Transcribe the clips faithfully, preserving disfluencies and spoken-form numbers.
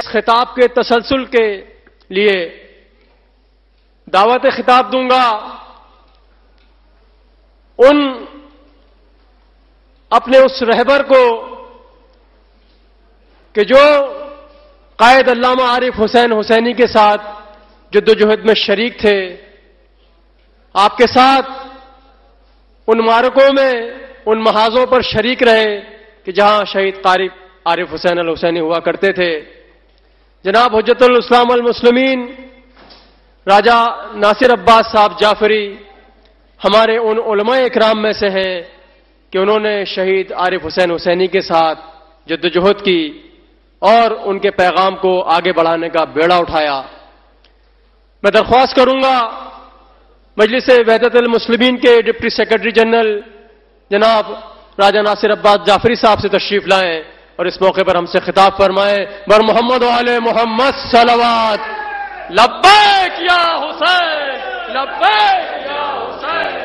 خطاب کے تسلسل کے لیے دعوت خطاب دوں گا ان اپنے اس رہبر کو کہ جو قائد علامہ عارف حسین حسینی کے ساتھ جدوجہد میں شریک تھے، آپ کے ساتھ ان معرکوں میں ان محاذوں پر شریک رہے کہ جہاں شہید قاری عارف حسین الحسینی ہوا کرتے تھے۔ جناب حجت الاسلام المسلمین راجہ ناصر عباس صاحب جعفری ہمارے ان علماء اکرام میں سے ہیں کہ انہوں نے شہید عارف حسین حسینی کے ساتھ جدوجہد کی اور ان کے پیغام کو آگے بڑھانے کا بیڑا اٹھایا۔ میں درخواست کروں گا مجلس وحدت المسلمین کے ڈپٹی سیکرٹری جنرل جناب راجہ ناصر عباس جعفری صاحب سے تشریف لائیں اور اس موقع پر ہم سے خطاب فرمائیں۔ بر محمد و آل محمد صلوات۔ لبیک یا حسین، لبیک یا حسین،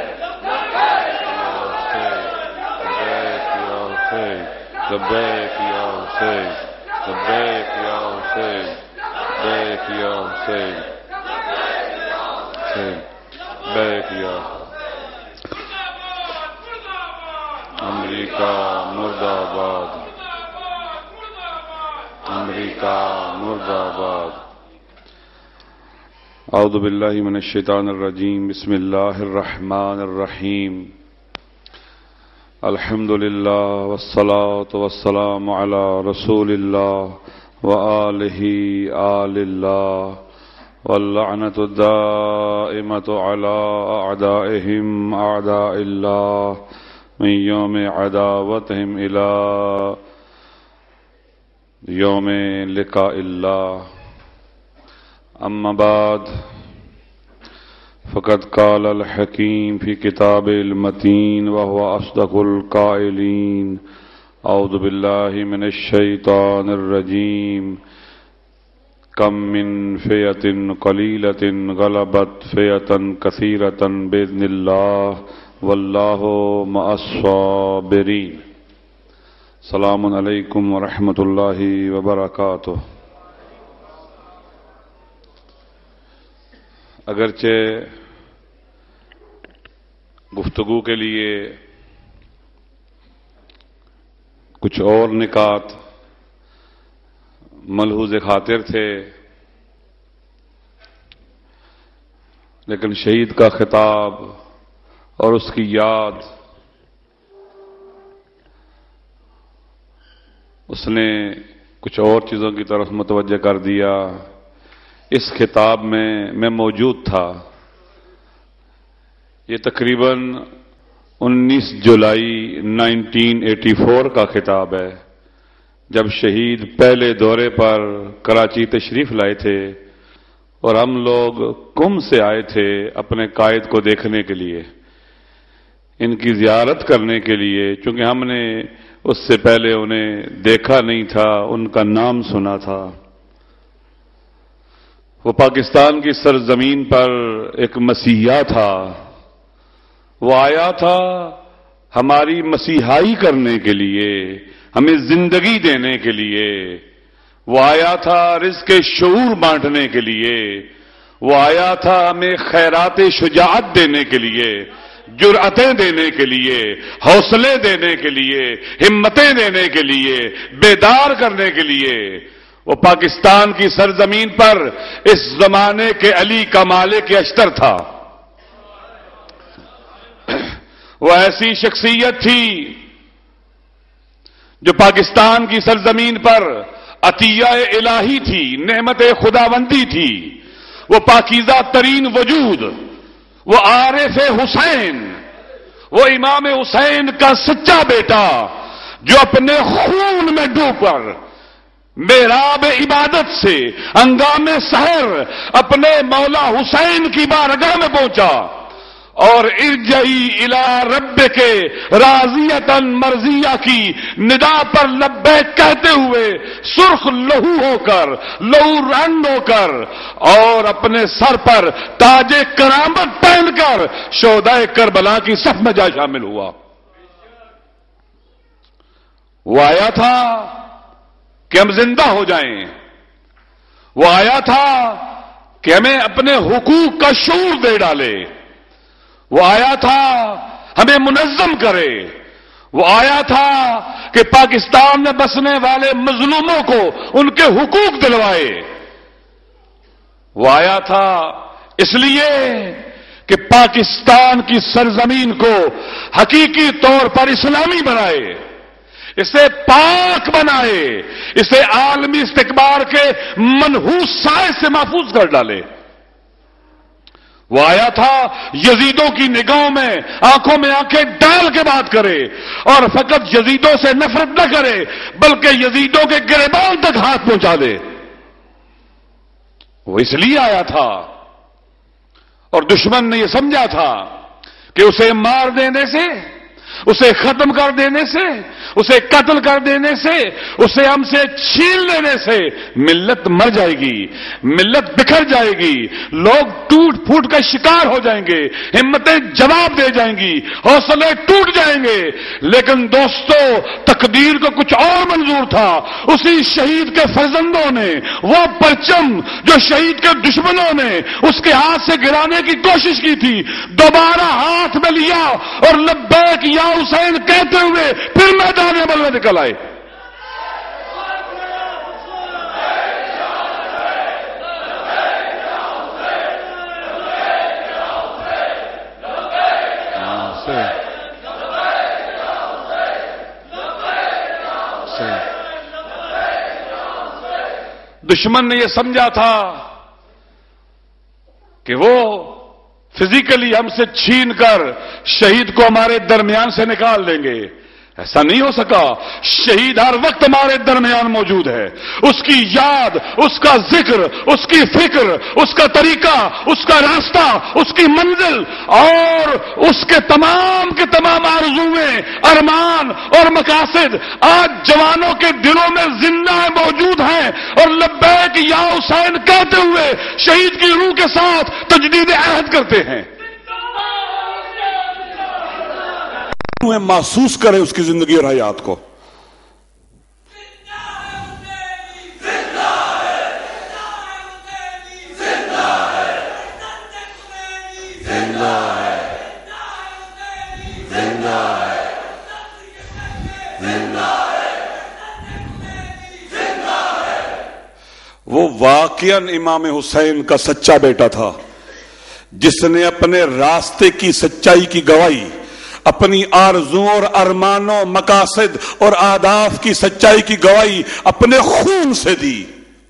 لبیک یا حسین، لبیک یا حسین، لبیک یا حسین، لبیک یا امریکہ مرد آباد، امریکہ مرد آباد۔ اعوذ باللہ من الشیطان الرجیم، بسم اللہ الرحمن الرحیم۔ الحمد للہ والصلاة والسلام علی رسول اللہ وآلہ آل اللہ واللعنۃ الدائمۃ علی اعدائہم اعداء اللہ من یوم عداوتہم الی یوم لقاء اللہ۔ اما بعد فقد قال الحکیم فی کتاب المتین وهو اصدق القائلین۔ اعوذ باللہ من الشیطان الرجیم۔ کم من فئۃ قلیلۃ غلبت فئۃ کثیرۃ باذن اللہ واللہ مع الصابرین۔ السلام علیکم ورحمۃ اللہ وبرکاتہ۔ اگرچہ گفتگو کے لیے کچھ اور نکات ملحوظ خاطر تھے، لیکن شہید کا خطاب اور اس کی یاد اس نے کچھ اور چیزوں کی طرف متوجہ کر دیا۔ اس خطاب میں میں موجود تھا۔ یہ تقریباً انیس جولائی نائنٹین ایٹی فور کا خطاب ہے، جب شہید پہلے دورے پر کراچی تشریف لائے تھے اور ہم لوگ قم سے آئے تھے اپنے قائد کو دیکھنے کے لیے، ان کی زیارت کرنے کے لیے، چونکہ ہم نے اس سے پہلے انہیں دیکھا نہیں تھا، ان کا نام سنا تھا۔ وہ پاکستان کی سرزمین پر ایک مسیحا تھا، وہ آیا تھا ہماری مسیحائی کرنے کے لیے، ہمیں زندگی دینے کے لیے، وہ آیا تھا رزق شعور بانٹنے کے لیے، وہ آیا تھا ہمیں خیرات شجاعت دینے کے لیے، جرأتیں دینے کے لیے، حوصلے دینے کے لیے، ہمتیں دینے کے لیے، بیدار کرنے کے لیے۔ وہ پاکستان کی سرزمین پر اس زمانے کے علی کا مالک اشتر تھا۔ وہ ایسی شخصیت تھی جو پاکستان کی سرزمین پر عطیہ الہی تھی، نعمت خداوندی تھی۔ وہ پاکیزہ ترین وجود، وہ عارف حسین، وہ امام حسین کا سچا بیٹا جو اپنے خون میں ڈوب کر محراب عبادت سے ہنگام سحر اپنے مولا حسین کی بارگاہ میں پہنچا اور ارجعی الی ربک راضیۃ مرضیہ کی ندا پر لبیک کہتے ہوئے سرخ لہو ہو کر، لہو رنگ ہو کر اور اپنے سر پر تاج کرامت پہن کر شہدائے کربلا کی صف میں جا شامل ہوا۔ وہ آیا تھا کہ ہم زندہ ہو جائیں، وہ آیا تھا کہ ہمیں اپنے حقوق کا شعور دے ڈالے. وہ آیا تھا ہمیں منظم کرے. وہ آیا تھا کہ پاکستان میں بسنے والے مظلوموں کو ان کے حقوق دلوائے. وہ آیا تھا اس لیے کہ پاکستان کی سرزمین کو حقیقی طور پر اسلامی بنائے, اسے پاک بنائے, اسے عالمی استکبار کے منحوس سائے سے محفوظ کر ڈالے. وہ آیا تھا یزیدوں کی نگاہوں میں آنکھوں میں آنکھیں ڈال کے بات کرے اور فقط یزیدوں سے نفرت نہ کرے بلکہ یزیدوں کے گریبان تک ہاتھ پہنچا دے. وہ اس لیے آیا تھا اور دشمن نے یہ سمجھا تھا کہ اسے مار دینے سے, اسے ختم کر دینے سے, اسے قتل کر دینے سے, اسے ہم سے چھین لینے سے ملت مر جائے گی, ملت بکھر جائے گی, لوگ ٹوٹ پھوٹ کا شکار ہو جائیں گے, ہمتیں جواب دے جائیں گی, حوصلے ٹوٹ جائیں گے. لیکن دوستو تقدیر کو کچھ اور منظور تھا. اسی شہید کے فرزندوں نے وہ پرچم جو شہید کے دشمنوں نے اس کے ہاتھ سے گرانے کی کوشش کی تھی دوبارہ ہاتھ میں لیا اور لبیک یا حسین کہتے ہوئے پھر میدان عمل میں نکل آئے. دشمن نے یہ سمجھا تھا کہ وہ فزیکلی ہم سے چھین کر شہید کو ہمارے درمیان سے نکال دیں گے. ایسا نہیں ہو سکا. شہید ہر وقت ہمارے درمیان موجود ہے. اس کی یاد, اس کا ذکر, اس کی فکر, اس کا طریقہ, اس کا راستہ, اس کی منزل اور اس کے تمام کے تمام آرزویں, ارمان اور مقاصد آج جوانوں کے دلوں میں زندہ موجود ہیں اور لبیک یا حسین کہتے ہوئے شہید کی روح کے ساتھ تجدید عہد کرتے ہیں. محسوس کرے اس کی زندگی اور حیات کو. وہ واقعاً امام حسین کا سچا بیٹا تھا جس نے اپنے راستے کی سچائی کی گواہی اپنی آرزوؤں اور ارمانوں, مقاصد اور اہداف کی سچائی کی گواہی اپنے خون سے دی.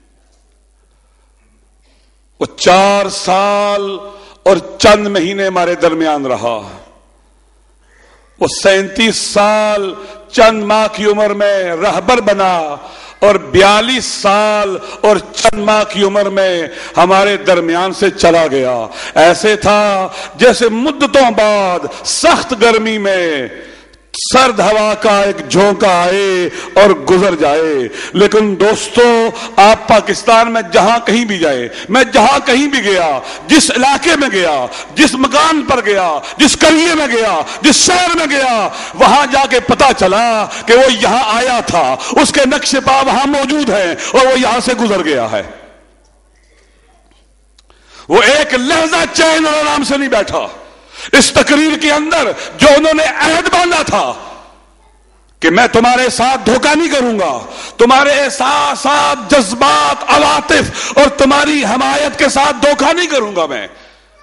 وہ چار سال اور چند مہینے ہمارے درمیان رہا. وہ سینتیس سال چند ماہ کی عمر میں رہبر بنا اور بیالیس سال اور چند ماہ کی عمر میں ہمارے درمیان سے چلا گیا. ایسے تھا جیسے مدتوں بعد سخت گرمی میں سرد ہوا کا ایک جھونکا آئے اور گزر جائے. لیکن دوستو آپ پاکستان میں جہاں کہیں بھی جائے, میں جہاں کہیں بھی گیا, جس علاقے میں گیا, جس مکان پر گیا, جس قریے میں گیا, جس شہر میں گیا, وہاں جا کے پتا چلا کہ وہ یہاں آیا تھا, اس کے نقش پا وہاں موجود ہیں اور وہ یہاں سے گزر گیا ہے. وہ ایک لحظہ چین اور آرام سے نہیں بیٹھا. اس تقریر کے اندر جو انہوں نے عہد باندھا تھا کہ میں تمہارے ساتھ دھوکہ نہیں کروں گا, تمہارے احساسات, جذبات, عواطف اور تمہاری حمایت کے ساتھ دھوکہ نہیں کروں گا, میں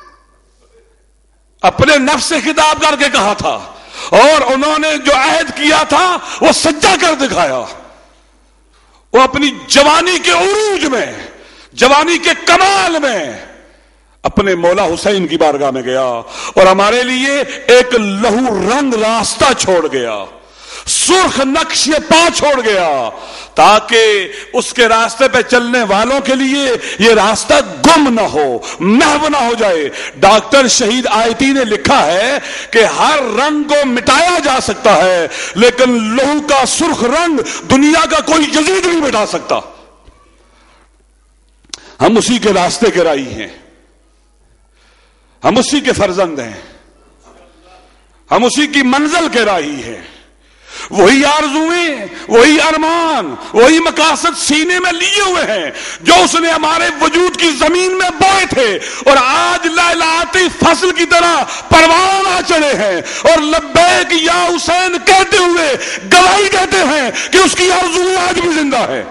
اپنے نفس سے خطاب کر کے کہا تھا اور انہوں نے جو عہد کیا تھا وہ سچا کر دکھایا. وہ اپنی جوانی کے عروج میں, جوانی کے کمال میں اپنے مولا حسین کی بارگاہ میں گیا اور ہمارے لیے ایک لہو رنگ راستہ چھوڑ گیا, سرخ نقش پا چھوڑ گیا تاکہ اس کے راستے پہ چلنے والوں کے لیے یہ راستہ گم نہ ہو, محو نہ ہو جائے. ڈاکٹر شہید آیتی نے لکھا ہے کہ ہر رنگ کو مٹایا جا سکتا ہے لیکن لہو کا سرخ رنگ دنیا کا کوئی یزید نہیں مٹا سکتا. ہم اسی کے راستے کے راہی ہیں, ہم اسی کے فرزند ہیں, ہم اسی کی منزل کے راہی ہیں. وہی آرزویں، وہی ارمان، وہی مقاصد سینے میں لیے ہوئے ہیں جو اس نے ہمارے وجود کی زمین میں بوئے تھے، اور آج لہلاتی فصل کی طرح پروان آ چڑھے ہیں اور لبیک یا حسین کہتے ہوئے گواہی دیتے ہیں کہ اس کی آرزو آج بھی زندہ ہے۔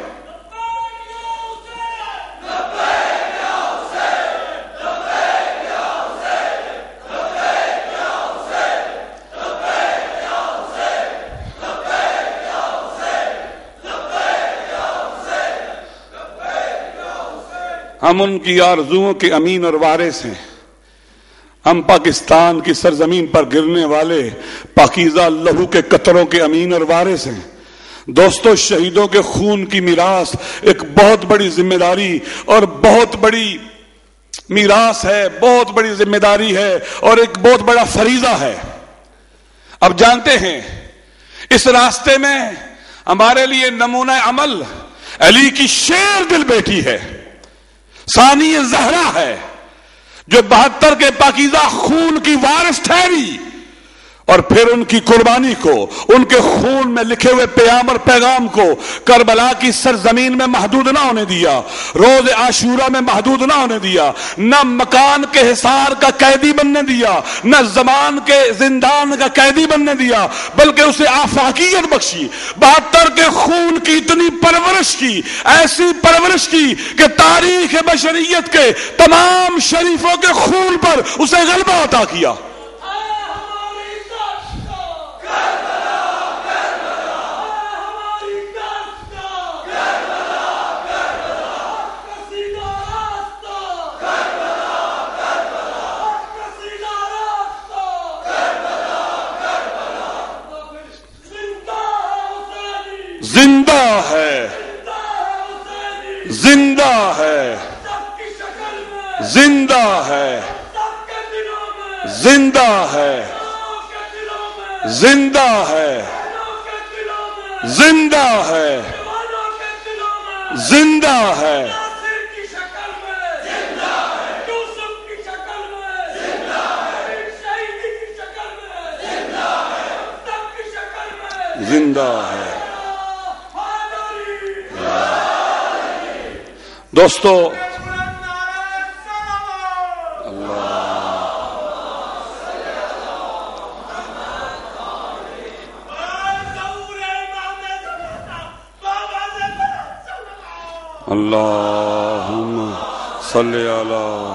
ہم ان کی آرزوؤں کے امین اور وارث ہیں۔ ہم پاکستان کی سرزمین پر گرنے والے پاکیزہ لہو کے قطروں کے امین اور وارث ہیں۔ دوستو، شہیدوں کے خون کی میراث ایک بہت بڑی ذمہ داری اور بہت بڑی میراث ہے، بہت بڑی ذمہ داری ہے اور ایک بہت بڑا فریضہ ہے۔ اب جانتے ہیں اس راستے میں ہمارے لیے نمونہ عمل علی کی شیر دل بیٹی ہے، ثانی زہرا ہے، جو بہتر کے پاکیزہ خون کی وارث ٹھہری اور پھر ان کی قربانی کو، ان کے خون میں لکھے ہوئے پیام اور پیغام کو کربلا کی سرزمین میں محدود نہ ہونے دیا، روز عاشورہ میں محدود نہ ہونے دیا، نہ مکان کے حصار کا قیدی بننے دیا، نہ زمان کے زندان کا قیدی بننے دیا، بلکہ اسے آفاقیت بخشی، بہتر کے خون کی اتنی پرورش کی، ایسی پرورش کی کہ تاریخ بشریت کے تمام شریفوں کے خون پر اسے غلبہ عطا کیا۔ زندہ ہے، زندہ ہے، زندہ ہے، زندہ ہے، زندہ ہے، زندہ ہے، زندہ ہے، زندہ ہے۔ دوستو، اللہم صلی علی،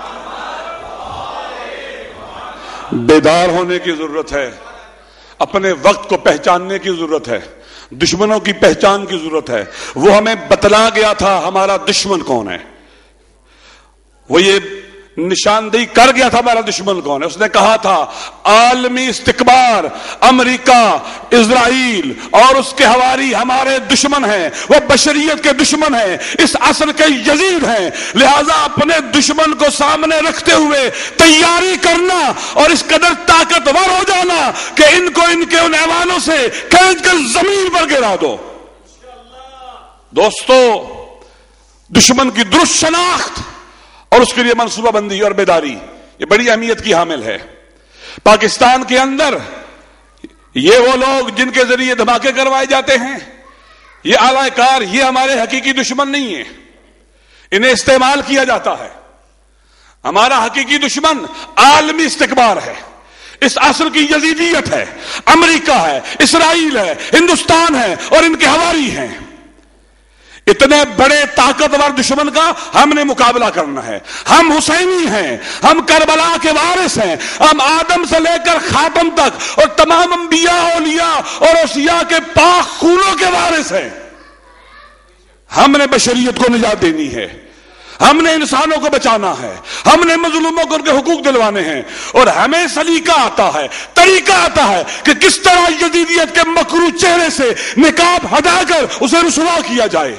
بیدار ہونے کی ضرورت ہے، اپنے وقت کو پہچاننے کی ضرورت ہے، دشمنوں کی پہچان کی ضرورت ہے۔ وہ ہمیں بتلا گیا تھا ہمارا دشمن کون ہے، وہ یہ نشاندہی کر گیا تھا ہمارا دشمن کون ہے۔ اس نے کہا تھا عالمی استکبار، امریکہ، اسرائیل اور اس کے حواری ہمارے دشمن ہیں، وہ بشریت کے دشمن ہیں، اس عصر کے یزید ہیں، لہذا اپنے دشمن کو سامنے رکھتے ہوئے تیاری کرنا اور اس قدر طاقتور ہو جانا کہ ان کو ان کے ان ایوانوں سے کھینچ کر زمین پر گرا دو۔ دوستو، دشمن کی درست شناخت اور اس کے لیے منصوبہ بندی اور بیداری یہ بڑی اہمیت کی حامل ہے۔ پاکستان کے اندر یہ وہ لوگ جن کے ذریعے دھماکے کروائے جاتے ہیں، یہ اعلی کار، یہ ہمارے حقیقی دشمن نہیں ہیں، انہیں استعمال کیا جاتا ہے۔ ہمارا حقیقی دشمن عالمی استکبار ہے، اس عصر کی یزیدیت ہے، امریکہ ہے، اسرائیل ہے، ہندوستان ہے اور ان کے حواری ہیں۔ اتنے بڑے طاقتور دشمن کا ہم نے مقابلہ کرنا ہے۔ ہم حسینی ہیں، ہم کربلا کے وارث ہیں، ہم آدم سے لے کر خاتم تک اور تمام انبیاء، اولیاء اور اوصیاء کے پاک خونوں کے وارث ہیں۔ ہم نے بشریت کو نجات دینی ہے، ہم نے انسانوں کو بچانا ہے، ہم نے مظلوموں کو ان کے حقوق دلوانے ہیں، اور ہمیں سلیقہ آتا ہے، طریقہ آتا ہے کہ کس طرح یزیدیت کے مکروہ چہرے سے نقاب ہٹا کر اسے رسوا کیا جائے۔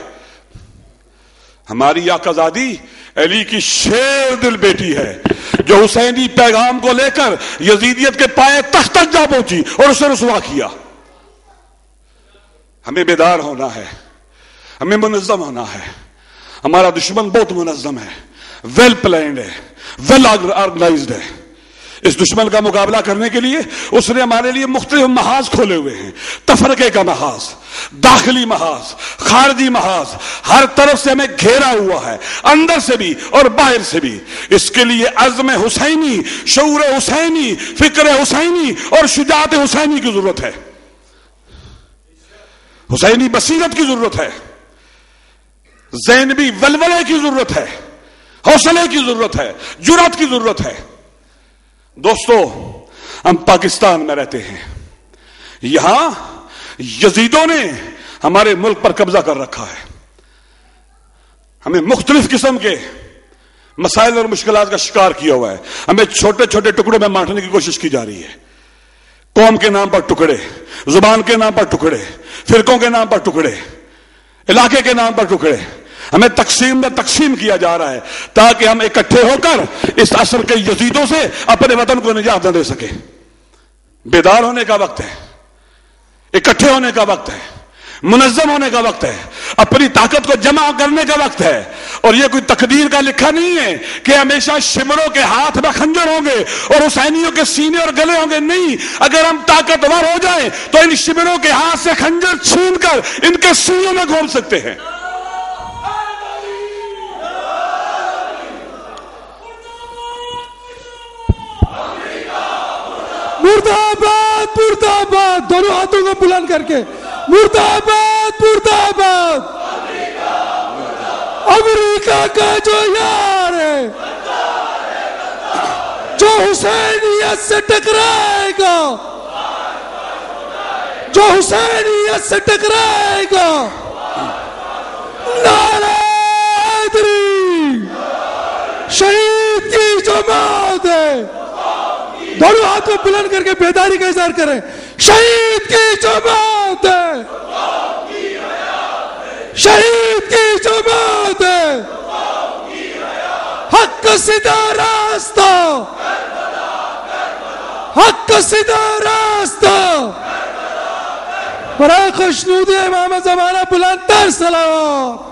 ہماری آقازادی علی کی شیر دل بیٹی ہے جو حسینی پیغام کو لے کر یزیدیت کے پائے تخت تک جا پہنچی اور اسے رسوا کیا۔ ہمیں بیدار ہونا ہے، ہمیں منظم ہونا ہے۔ ہمارا دشمن بہت منظم ہے، ویل پلانڈ ہے، ویل آرگنائزڈ ہے۔ اس دشمن کا مقابلہ کرنے کے لیے اس نے ہمارے لیے مختلف محاذ کھولے ہوئے ہیں. تفرقے کا محاذ، داخلی محاذ، خارجی محاذ، ہر طرف سے ہمیں گھیرا ہوا ہے، اندر سے بھی اور باہر سے بھی. اس کے لیے عزم حسینی، شعور حسینی، فکر حسینی اور شجاعت حسینی کی ضرورت ہے. حسینی بصیرت کی ضرورت ہے، ذہنی ولولے کی ضرورت ہے، حوصلے کی ضرورت ہے، جرأت کی ضرورت ہے. دوستو، ہم پاکستان میں رہتے ہیں. یہاں یزیدوں نے ہمارے ملک پر قبضہ کر رکھا ہے. ہمیں مختلف قسم کے مسائل اور مشکلات کا شکار کیا ہوا ہے. ہمیں چھوٹے چھوٹے ٹکڑوں میں بانٹنے کی کوشش کی جا رہی ہے. قوم کے نام پر ٹکڑے، زبان کے نام پر ٹکڑے، فرقوں کے نام پر ٹکڑے، علاقے کے نام پر ٹکڑے. ہمیں تقسیم میں تقسیم کیا جا رہا ہے تاکہ ہم اکٹھے ہو کر اس عصر کے یزیدوں سے اپنے وطن کو نجات نہ دے سکے. بیدار ہونے کا وقت ہے، اکٹھے ہونے کا وقت ہے، منظم ہونے کا وقت ہے، اپنی طاقت کو جمع کرنے کا وقت ہے. اور یہ کوئی تقدیر کا لکھا نہیں ہے کہ ہمیشہ شمروں کے ہاتھ میں خنجر ہوں گے اور حسینیوں کے سینے اور گلے ہوں گے. نہیں، اگر ہم طاقتور ہو جائیں تو ان شمروں کے ہاتھ سے خنجر چھین کر ان کے سینوں میں گھوم سکتے ہیں. مرداباد مرداباد، دونوں ہاتھوں کو بلند کر کے مرداباد مرداباد. امریکہ کا جو یار ہے، جو حسینیت سے ٹکرائے گا، جو حسینیت سے ٹکرائے گا، نعرہ حیدری، شہید کی جماعت ہے. دونوں ہاتھ کو بلند کر کے بیداری کا اظہار کریں. شہید کی جماعت ہے، شہید کی جماعت ہے، حق کا سیدھا راستہ، حق کا سیدھا راستہ. برائے خوشنود امام زمانہ بلند تر سلام.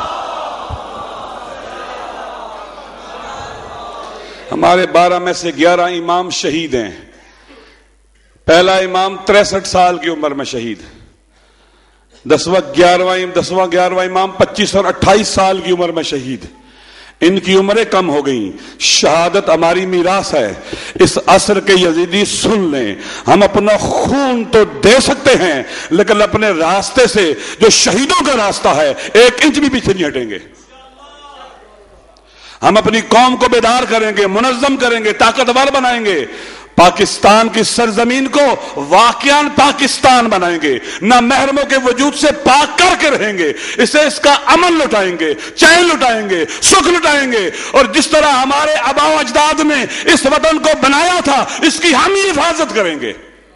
ہمارے بارہ میں سے گیارہ امام شہید ہیں. پہلا امام تریسٹھ سال کی عمر میں شہید، دسواں گیارہواں دسواں گیارہواں امام پچیس اور اٹھائیس سال کی عمر میں شہید. ان کی عمریں کم ہو گئیں. شہادت ہماری میراث ہے. اس عصر کے یزیدی سن لیں، ہم اپنا خون تو دے سکتے ہیں لیکن اپنے راستے سے جو شہیدوں کا راستہ ہے ایک انچ بھی پیچھے نہیں ہٹیں گے. ہم اپنی قوم کو بیدار کریں گے، منظم کریں گے، طاقتور بنائیں گے. پاکستان کی سرزمین کو واقعاً پاکستان بنائیں گے، نہ محرموں کے وجود سے پاک کر کے رہیں گے. اسے اس کا امن لٹائیں گے، چین لٹائیں گے، سکھ لٹائیں گے. اور جس طرح ہمارے آباء و اجداد نے اس وطن کو بنایا تھا اس کی ہم ہی حفاظت کریں گے.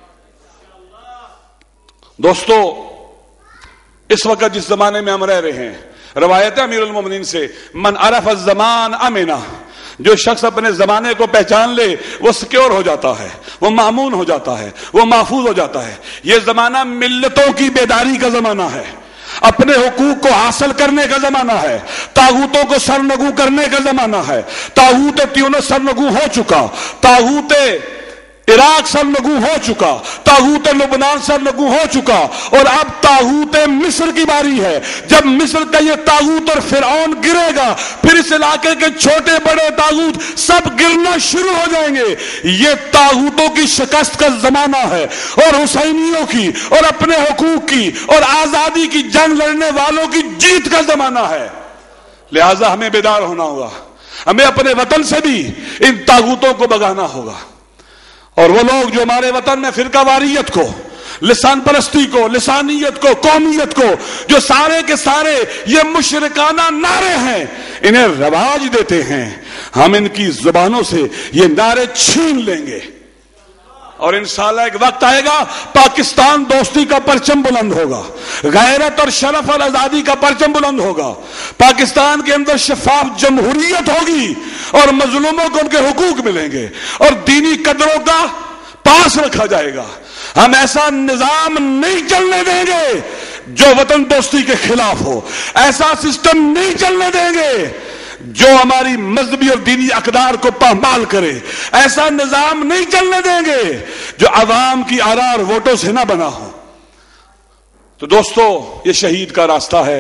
دوستو، اس وقت جس زمانے میں ہم رہ رہے ہیں، روایت امیر المومنین سے، من عرف الزمان امنا، جو شخص اپنے زمانے کو پہچان لے وہ سیکیور ہو جاتا ہے، وہ مامون ہو جاتا ہے، وہ محفوظ ہو جاتا ہے. یہ زمانہ ملتوں کی بیداری کا زمانہ ہے، اپنے حقوق کو حاصل کرنے کا زمانہ ہے، طاغوتوں کو سرنگو کرنے کا زمانہ ہے. طاغوت تیونس سرنگو ہو چکا، طاغوت عراق سرنگو ہو چکا، طاغوت لبنان سرنگو ہو چکا، اور اب طاغوت مصر کی باری ہے. جب مصر کا یہ طاغوت اور فرعون گرے گا پھر اس علاقے کے چھوٹے بڑے طاغوت سب گرنا شروع ہو جائیں گے. یہ طاغوتوں کی شکست کا زمانہ ہے اور حسینیوں کی اور اپنے حقوق کی اور آزادی کی جنگ لڑنے والوں کی جیت کا زمانہ ہے. لہذا ہمیں بیدار ہونا ہوگا، ہمیں اپنے وطن سے بھی ان طاغوتوں کو بھگانا ہوگا. اور وہ لوگ جو ہمارے وطن میں فرقہ واریت کو، لسان پرستی کو، لسانیت کو، قومیت کو، جو سارے کے سارے یہ مشرکانہ نعرے ہیں انہیں رواج دیتے ہیں، ہم ان کی زبانوں سے یہ نعرے چھین لیں گے. اور انشاءاللہ ایک وقت آئے گا پاکستان دوستی کا پرچم بلند ہوگا، غیرت اور شرف اور آزادی کا پرچم بلند ہوگا. پاکستان کے اندر شفاف جمہوریت ہوگی اور مظلوموں کو ان کے حقوق ملیں گے اور دینی قدروں کا پاس رکھا جائے گا. ہم ایسا نظام نہیں چلنے دیں گے جو وطن دوستی کے خلاف ہو، ایسا سسٹم نہیں چلنے دیں گے جو ہماری مذہبی اور دینی اقدار کو پامال کرے. ایسا نظام نہیں چلنے دیں گے جو عوام کی آراء اور ووٹوں سے نہ بنا ہو. تو دوستو، یہ شہید کا راستہ ہے.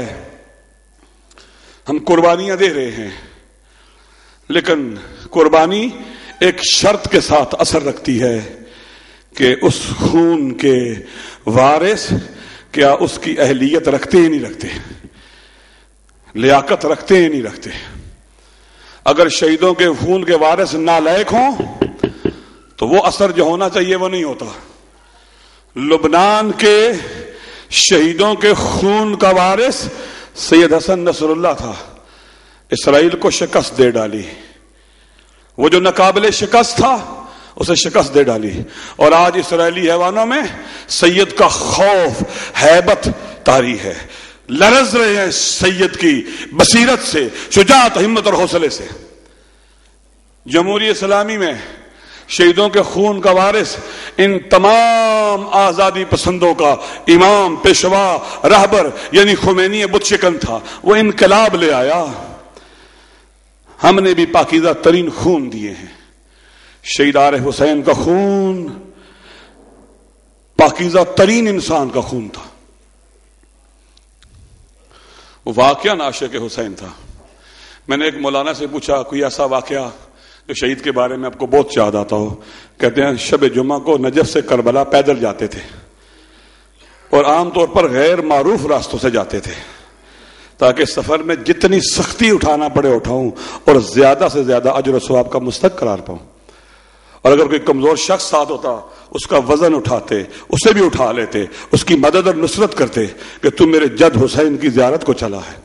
ہم قربانیاں دے رہے ہیں، لیکن قربانی ایک شرط کے ساتھ اثر رکھتی ہے کہ اس خون کے وارث کیا اس کی اہلیت رکھتے ہی نہیں رکھتے، لیاقت رکھتے ہی نہیں رکھتے. اگر شہیدوں کے خون کے وارث نالائق ہوں تو وہ اثر جو ہونا چاہیے وہ نہیں ہوتا. لبنان کے شہیدوں کے خون کا وارث سید حسن نصر اللہ تھا. اسرائیل کو شکست دے ڈالی. وہ جو ناقابل شکست تھا اسے شکست دے ڈالی. اور آج اسرائیلی حیوانوں میں سید کا خوف، ہیبت طاری ہے. لرز رہے ہیں سید کی بصیرت سے، شجاعت، ہمت اور حوصلے سے. جمہوریہ اسلامی میں شہیدوں کے خون کا وارث ان تمام آزادی پسندوں کا امام، پیشوا، رہبر یعنی خمینی بت شکن تھا. وہ انقلاب لے آیا. ہم نے بھی پاکیزہ ترین خون دیے ہیں. شہید عارف حسین کا خون پاکیزہ ترین انسان کا خون تھا. وہ واقعہ عاشق حسین تھا. میں نے ایک مولانا سے پوچھا کوئی ایسا واقعہ جو شہید کے بارے میں آپ کو بہت یاد آتا ہو. کہتے ہیں شب جمعہ کو نجف سے کربلا پیدل جاتے تھے اور عام طور پر غیر معروف راستوں سے جاتے تھے تاکہ سفر میں جتنی سختی اٹھانا پڑے اٹھاؤں اور زیادہ سے زیادہ اجر و ثواب کا مستحق قرار پاؤں. اور اگر کوئی کمزور شخص ساتھ ہوتا اس کا وزن اٹھاتے، اسے بھی اٹھا لیتے، اس کی مدد اور نصرت کرتے کہ تم میرے جد حسین کی زیارت کو چلا ہے.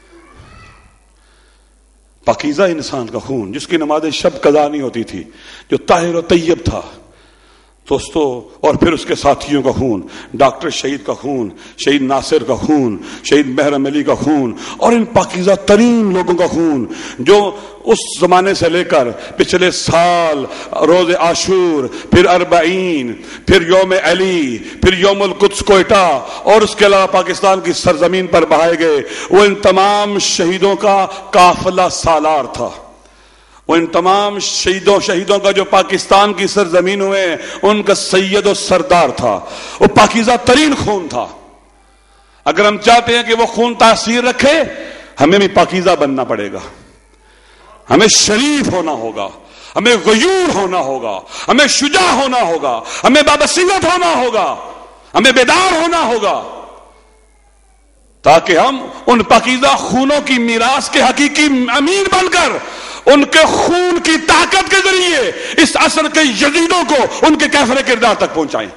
پاکیزہ انسان کا خون جس کی نماز شب قضا نہیں ہوتی تھی، جو طاہر و طیب تھا دوستو. اور پھر اس کے ساتھیوں کا خون، ڈاکٹر شہید کا خون، شہید ناصر کا خون، شہید محرم علی کا خون، اور ان پاکیزہ ترین لوگوں کا خون جو اس زمانے سے لے کر پچھلے سال روز عاشور، پھر اربعین، پھر یوم علی، پھر یوم القدس کوئٹہ اور اس کے علاوہ پاکستان کی سرزمین پر بہائے گئے. وہ ان تمام شہیدوں کا قافلہ سالار تھا. وہ ان تمام شہیدوں شہیدوں کا جو پاکستان کی سرزمین ہوئے ان کا سید و سردار تھا. وہ پاکیزہ ترین خون تھا. اگر ہم چاہتے ہیں کہ وہ خون تاثیر رکھے ہمیں بھی پاکیزہ بننا پڑے گا. ہمیں شریف ہونا ہوگا، ہمیں غیور ہونا ہوگا، ہمیں شجاع ہونا ہوگا، ہمیں بابصیرت ہونا ہوگا، ہمیں بیدار ہونا ہوگا تاکہ ہم ان پاکیزہ خونوں کی میراث کے حقیقی امین بن کر ان کے خون کی طاقت کے ذریعے اس عصر کے یزیدوں کو ان کے کیفر کردار تک پہنچائیں.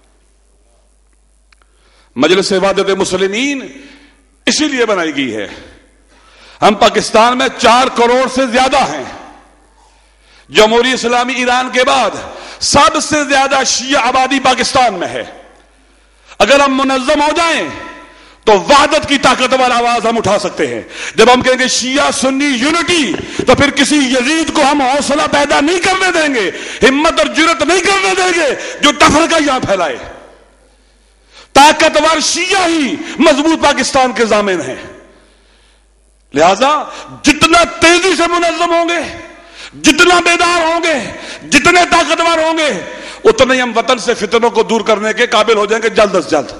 مجلس وحدت مسلمین اسی لیے بنائی گئی ہے. ہم پاکستان میں چار کروڑ سے زیادہ ہیں. جمہوریہ اسلامی ایران کے بعد سب سے زیادہ شیعہ آبادی پاکستان میں ہے. اگر ہم منظم ہو جائیں تو وحدت کی طاقتور آواز ہم اٹھا سکتے ہیں. جب ہم کہیں گے شیعہ سنی یونٹی تو پھر کسی یزید کو ہم حوصلہ پیدا نہیں کرنے دیں گے، ہمت اور جرت نہیں کرنے دیں گے جو تفرقہ یہاں پھیلائے. طاقتور شیعہ ہی مضبوط پاکستان کے ضامن ہیں. لہذا جتنا تیزی سے منظم ہوں گے، جتنا بیدار ہوں گے، جتنے طاقتور ہوں گے، اتنے ہم وطن سے فتنوں کو دور کرنے کے قابل ہو جائیں گے جلد از جلد.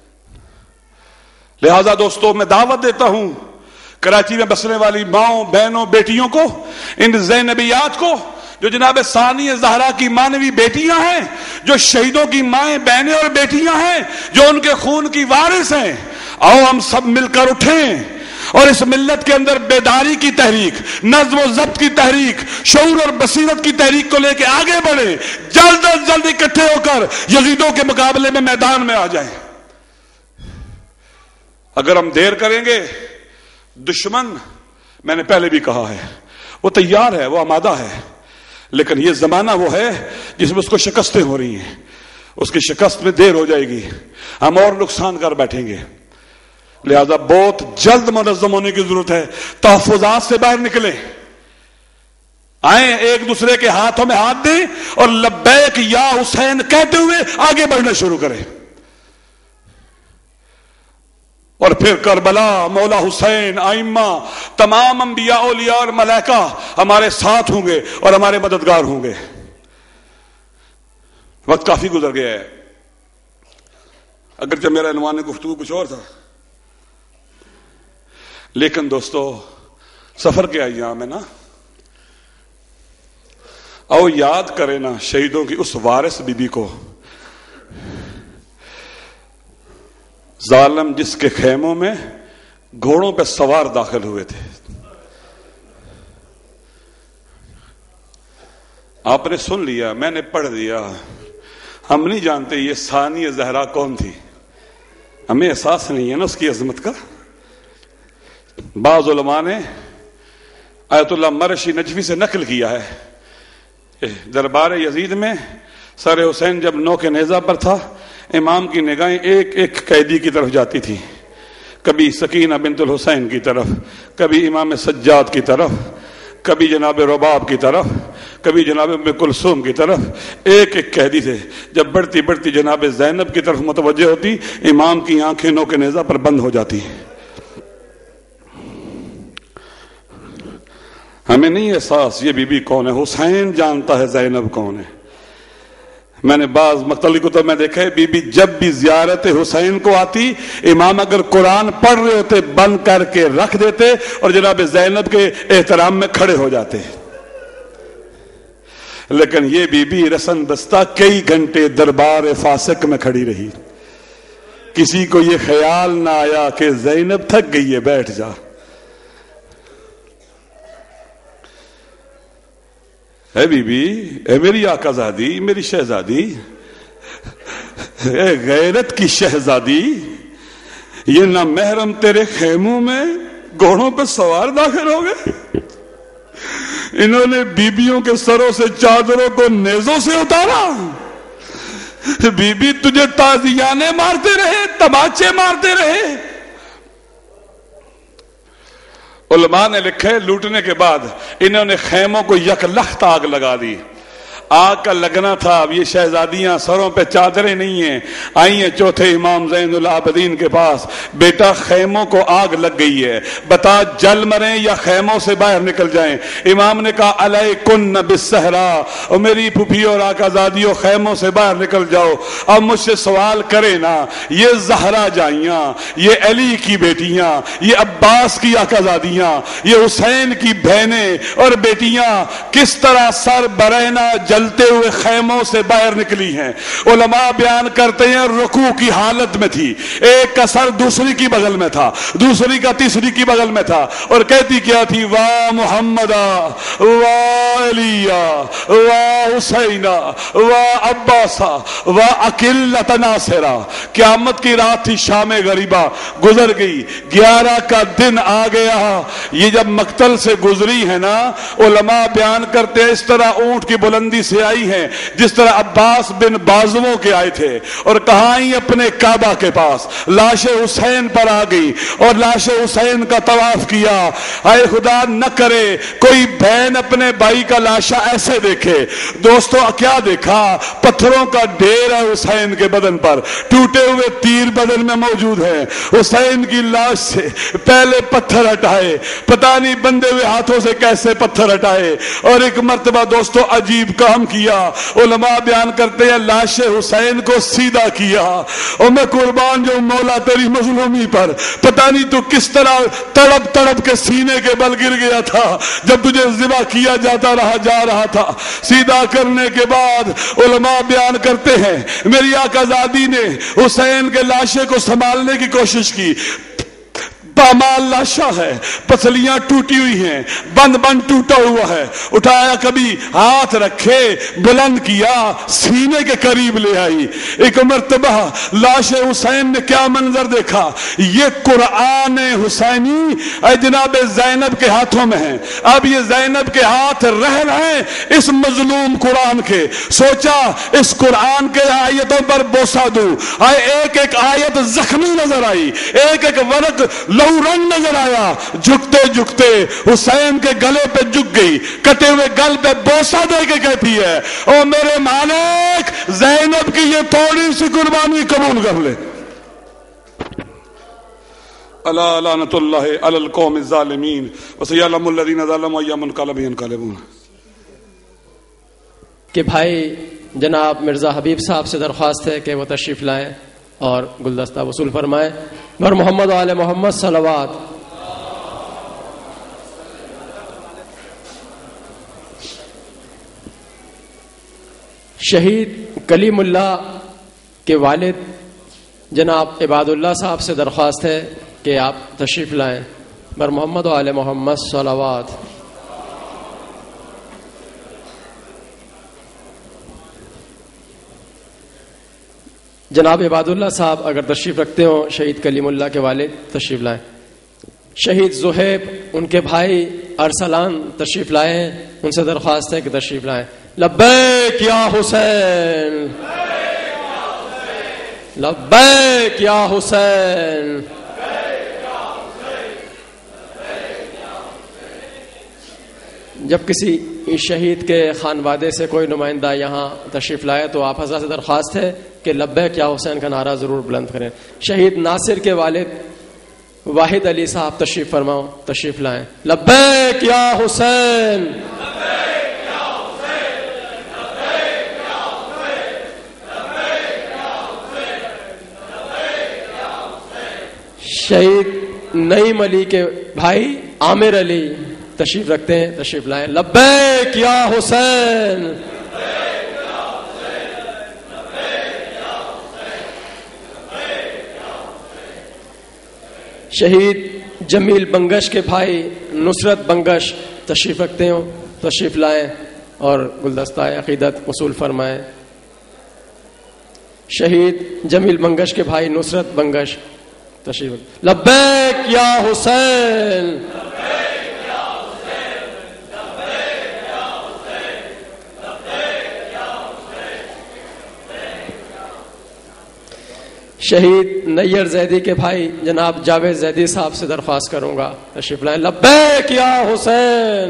لہذا دوستوں میں دعوت دیتا ہوں کراچی میں بسنے والی ماؤں، بہنوں، بیٹیوں کو، ان زینبیات کو جو جناب ثانی زہرا کی مانوی بیٹیاں ہیں، جو شہیدوں کی مائیں، بہنیں اور بیٹیاں ہیں، جو ان کے خون کی وارث ہیں. آؤ ہم سب مل کر اٹھیں اور اس ملت کے اندر بیداری کی تحریک، نظم و ضبط کی تحریک، شعور اور بصیرت کی تحریک کو لے کے آگے بڑھیں. جلد از جلد اکٹھے ہو کر یزیدوں کے مقابلے میں میدان میں آ جائیں. اگر ہم دیر کریں گے دشمن، میں نے پہلے بھی کہا ہے، وہ تیار ہے، وہ آمادہ ہے، لیکن یہ زمانہ وہ ہے جس میں اس کو شکستیں ہو رہی ہیں. اس کی شکست میں دیر ہو جائے گی، ہم اور نقصان کر بیٹھیں گے. لہذا بہت جلد منظم ہونے کی ضرورت ہے. تحفظات سے باہر نکلیں، آئیں ایک دوسرے کے ہاتھوں میں ہاتھ دیں اور لبیک یا حسین کہتے ہوئے آگے بڑھنا شروع کریں. اور پھر کربلا، مولا حسین، آئمہ، تمام انبیاء، اولیاء اور ملائکہ ہمارے ساتھ ہوں گے اور ہمارے مددگار ہوں گے۔ وقت کافی گزر گیا ہے، اگرچہ میرا عنوان گفتگو کچھ اور تھا، لیکن دوستو سفر کے ایام ہے نا، او یاد کرے نا شہیدوں کی اس وارث بی بی کو، ظالم جس کے خیموں میں گھوڑوں پہ سوار داخل ہوئے تھے۔ آپ نے سن لیا، میں نے پڑھ دیا، ہم نہیں جانتے یہ ثانی زہرا کون تھی، ہمیں احساس نہیں ہے نا اس کی عظمت کا۔ بعض علماء نے آیت اللہ مرشی نجفی سے نقل کیا ہے، دربار یزید میں سر حسین جب نو کے نیزہ پر تھا، امام کی نگاہیں ایک ایک قیدی کی طرف جاتی تھی، کبھی سکینہ بنت الحسین کی طرف، کبھی امام سجاد کی طرف، کبھی جناب رباب کی طرف، کبھی جناب ام کلثوم کی طرف، ایک ایک قیدی تھے۔ جب بڑھتی بڑھتی جناب زینب کی طرف متوجہ ہوتی، امام کی آنکھیں نو کے نیزہ پر بند ہو جاتی۔ ہمیں نہیں احساس یہ بی بی کون ہے، حسین جانتا ہے زینب کون ہے۔ میں نے بعض مختلف کتب میں دیکھا ہے، بی بی جب بھی زیارت حسین کو آتی، امام اگر قرآن پڑھ رہے ہوتے بند کر کے رکھ دیتے اور جناب زینب کے احترام میں کھڑے ہو جاتے، لیکن یہ بی بی رسن بستہ کئی گھنٹے دربار فاسق میں کھڑی رہی، کسی کو یہ خیال نہ آیا کہ زینب تھک گئی ہے بیٹھ جا۔ اے بی بی، اے میری آقازادی، میری شہزادی، اے غیرت کی شہزادی، یہ نہ محرم تیرے خیموں میں گھوڑوں پہ سوار داخل ہو گئے، انہوں نے بیبیوں کے سروں سے چادروں کو نیزوں سے اتارا، بی بی تجھے تازیانے مارتے رہے، تماچے مارتے رہے۔ علماء نے لکھے لوٹنے کے بعد انہوں نے خیموں کو یک لخت آگ لگا دی۔ آگ کا لگنا تھا، اب یہ شہزادیاں سروں پہ چادریں نہیں ہیں، آئی ہیں چوتھے امام زین العابدین کے پاس، بیٹا خیموں کو آگ لگ گئی ہے، بتا جل مریں یا خیموں سے باہر نکل جائیں۔ امام نے کہا علیکن بالصحرا، اور میری پھوپھی اور آقازادیوں خیموں سے باہر نکل جاؤ۔ اب مجھ سے سوال کرے نا، یہ زہرا جائیاں، یہ علی کی بیٹیاں، یہ عباس کی آقازادیاں، یہ حسین کی بہنیں اور بیٹیاں کس طرح سر برہنہ جلتے ہوئے خیموں سے باہر نکلی ہیں۔ علماء بیان کرتے ہیں رکوع کی حالت میں تھی، ایک کا سر دوسری کی بغل میں تھا، دوسری کا تیسری کی بغل میں تھا، اور کہتی کیا تھی، واہ محمدہ، واہ علیہ، واہ حسینہ، واہ عباسہ، واہ اکلت ناصرہ۔ قیامت کی رات تھی، شام غریبہ گزر گئی، گیارہ کا دن آ گیا۔ یہ جب مقتل سے گزری ہے نا، علماء بیان کرتے ہیں اس طرح اونٹ کی بلندی سے آئی ہیں جس طرح عباس بن بازووں کے آئے تھے، اور کہاں آئی اپنے کعبہ کے پاس، لاش حسین پر آ گئی اور لاش حسین کا طواف کیا۔ اے خدا نہ کرے کوئی بہن اپنے بھائی کا لاشا ایسے دیکھے۔ دوستو کیا دیکھا؟ پتھروں کا ڈھیر ہے حسین کے بدن پر، ٹوٹے ہوئے تیر بدن میں موجود ہیں۔ حسین کی لاش سے پہلے پتھر ہٹائے، پتہ نہیں بندے ہوئے ہاتھوں سے کیسے پتھر ہٹائے، اور ایک مرتبہ دوستو عجیب کام کیا، علماء بیان کرتے ہیں لاش حسین کو سیدھا کیا، اور میں قربان جو مولا تیری مظلومی پر، پتہ نہیں تو کس طرح تڑپ تڑپ کے سینے کے بل گر گیا تھا جب تجھے ذبح کیا جاتا رہا جا رہا تھا۔ سیدھا کرنے کے بعد علماء بیان کرتے ہیں میری آقازادی نے حسین کے لاشے کو سنبھالنے کی کوشش کی، پامال لاشا ہے، پسلیاں ٹوٹی ہوئی ہیں، بند بند ٹوٹا ہوا ہے، اٹھایا کبھی ہاتھ رکھے، بلند کیا، سینے کے قریب لے آئی۔ ایک مرتبہ لاش حسین نے کیا منظر دیکھا، یہ قرآن حسینی اے جناب زینب کے ہاتھوں میں ہے، اب یہ زینب کے ہاتھ رہ رہے ہیں اس مظلوم قرآن کے۔ سوچا اس قرآن کے آیتوں پر بوسہ دوں، آئے ایک ایک آیت زخمی نظر آئی، ایک ایک ورق رنگ نظر آیا، جھکتے جھکتے حسین کے گلے پہ جھک گئی، کٹے ہوئے گل پہ بوسہ دے کے کہتی ہے، او میرے مالک زینب کی یہ تھوڑی سی قربانی قبول کر لے۔ الا لعنۃ اللہ علی القوم الظالمین وسیعلم الذین ظلموا ای منقلب ینقلبون. کہ بھائی جناب مرزا حبیب صاحب سے درخواست ہے کہ وہ تشریف لائیں اور گلدستہ وصول فرمائیں. اور محمد و آل محمد صلوات. شہید کلیم اللہ کے والد جناب عباد اللہ صاحب سے درخواست ہے کہ آپ تشریف لائیں. بر محمد و آل محمد صلوات. جناب عباد اللہ صاحب اگر تشریف رکھتے ہوں شہید کلیم اللہ کے والد تشریف لائیں. شہید زہیب ان کے بھائی ارسلان تشریف لائے ہیں, ان سے درخواست ہے کہ تشریف لائیں. لبیک یا حسین, لبیک یا حسین. جب کسی شہید کے خانوادے سے کوئی نمائندہ یہاں تشریف لائے تو آپ حضرات سے درخواست ہے کہ لبیک یا حسین کا نعرہ ضرور بلند کریں. شہید ناصر کے والد واحد علی صاحب تشریف فرماؤ, تشریف لائیں. لبیک یا حسین. شہید نعیم علی کے بھائی عامر علی تشریف رکھتے ہیں, تشریف لائیں. لبیک یا حسین. شہید جمیل بنگش کے بھائی نصرت بنگش تشریف رکھتے ہوں, تشریف لائیں اور گلدستہ عقیدت وصول فرمائیں. شہید جمیل بنگش کے بھائی نصرت بنگش تشریف. لبیک یا حسین. شہید نیر زیدی کے بھائی جناب جاوید زیدی صاحب سے درخواست کروں گا, تشریف لائیں. لبیک یا حسین.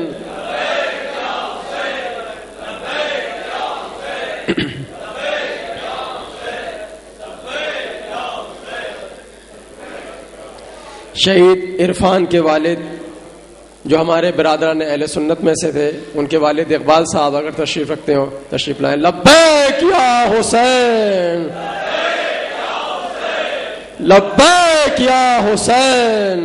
شہید عرفان کے والد جو ہمارے برادران اہل سنت میں سے تھے, ان کے والد اقبال صاحب اگر تشریف رکھتے ہوں تشریف لائیں. لبیک یا حسین. لبیک یا حسین.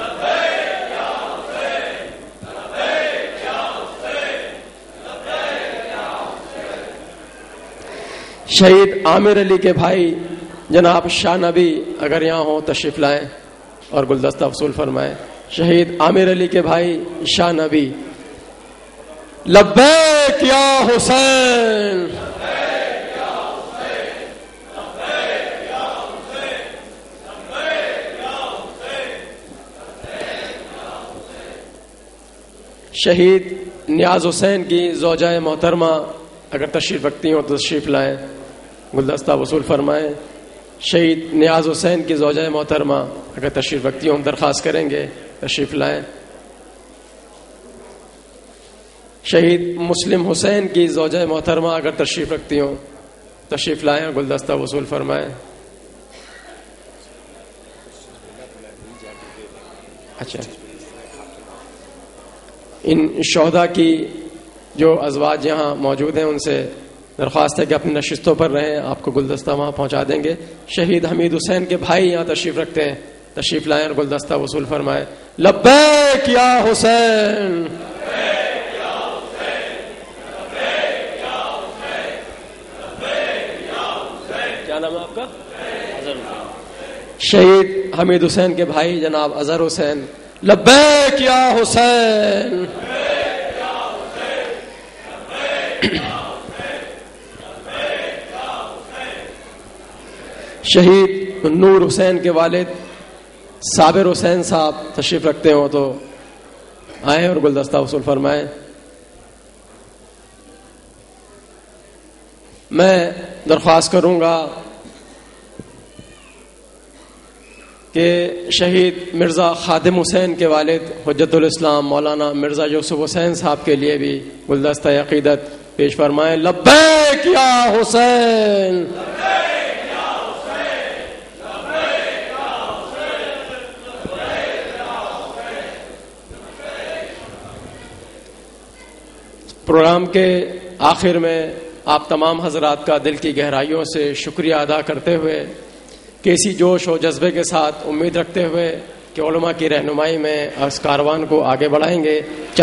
شہید عامر علی کے بھائی جناب شاہ نبی اگر یہاں ہوں تشریف لائیں اور گلدستہ وصول فرمائیں. شہید عامر علی کے بھائی شاہ نبی. لبیک یا حسین. شہید نیاز حسین کی زوجہ محترمہ اگر تشریف رکھتی ہوں تو تشریف لائیں, گلدستہ وصول فرمائیں. شہید نیاز حسین کی زوجہ محترمہ اگر تشریف رکھتی ہوں درخواست کریں گے, تشریف لائیں. شہید مسلم حسین کی زوجہ محترمہ اگر تشریف رکھتی ہوں تشریف لائیں, گلدستہ وصول فرمائیں. اچھا, ان شہداء کی جو ازواج یہاں موجود ہیں ان سے درخواست ہے کہ اپنی نشستوں پر رہیں, آپ کو گلدستہ وہاں پہنچا دیں گے. شہید حمید حسین کے بھائی یہاں تشریف رکھتے ہیں, تشریف لائیں اور گلدستہ وصول فرمائیں. لبیک یا حسین. کیا نام ہے آپ کا؟ شہید حمید حسین کے بھائی جناب اظہر حسین. لبیک یا حسین. شہید نور حسین کے والد صابر حسین صاحب تشریف رکھتے ہوں تو آئیں اور گلدستہ وصول فرمائیں. میں درخواست کروں گا کہ شہید مرزا خادم حسین کے والد حجت الاسلام مولانا مرزا یوسف حسین صاحب کے لیے بھی گلدستہ عقیدت پیش فرمائیں. لبیک یا حسین. پروگرام کے آخر میں آپ تمام حضرات کا دل کی گہرائیوں سے شکریہ ادا کرتے ہوئے کہ اسی جوش و جذبے کے ساتھ امید رکھتے ہوئے کہ علماء کی رہنمائی میں اس کاروان کو آگے بڑھائیں گے.